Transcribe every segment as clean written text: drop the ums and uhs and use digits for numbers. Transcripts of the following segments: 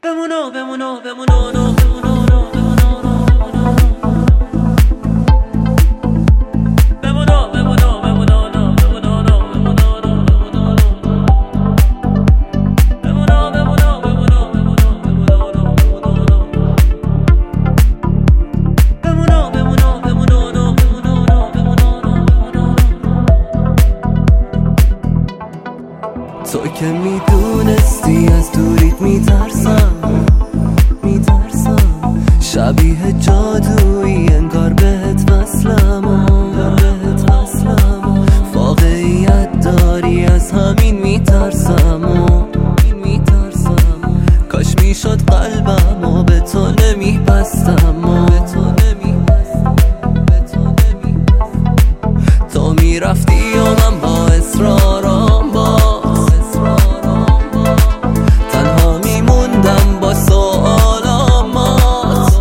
بمونو بمونو بمونو بمونو تو که میدونستی از دوریت میترسم شبیه جادویی انگار بهت وصلم واقعیت داری از همین میترسم کاش میشد قلبم و به تو نمیبستم تو میرفتی و من با اصرارم تنها میموندم با سوالامات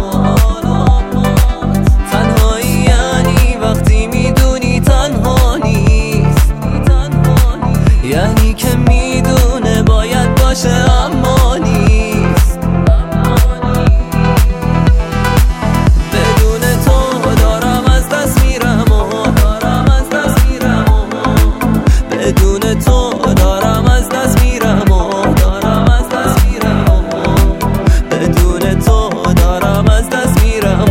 تنهایی یعنی وقتی میدونی تنها نیست، یعنی که میدونه باید باشه اما نیست. بدون تو دارم از دست میرم بدون تو دارم از دست میرم بدون تو دارم از دست میرم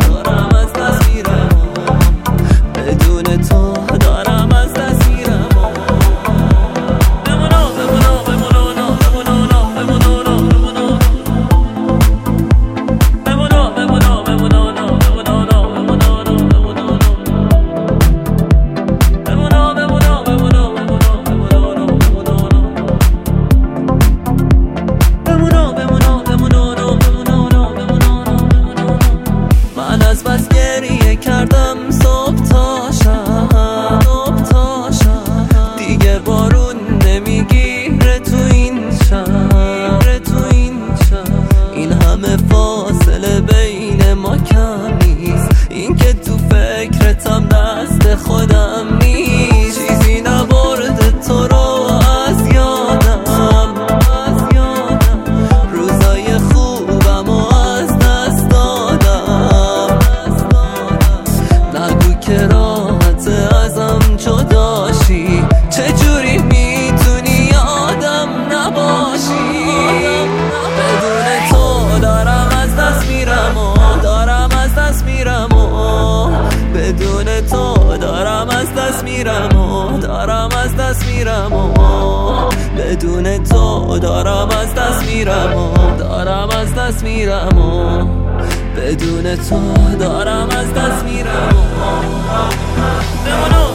بدون تو دارم از دست میرم من از بس گریه کردم صبح تا شب دیگه بارون نمیگیره تو این شب این همه فاصله بین ما کم نیست، این که تو فکرتم دست خودم نیست. چیزی نبرده تو رو از یادم روزای خوبم و از دست دادم نگو که راحت ازم جداشی، چجوری میتونی آدم نباشی. بدون تو دارم از دست میرم بدون تو دارم از دست میرم بدون تو دارم از دست میرم بدون تو دارم از دست میرم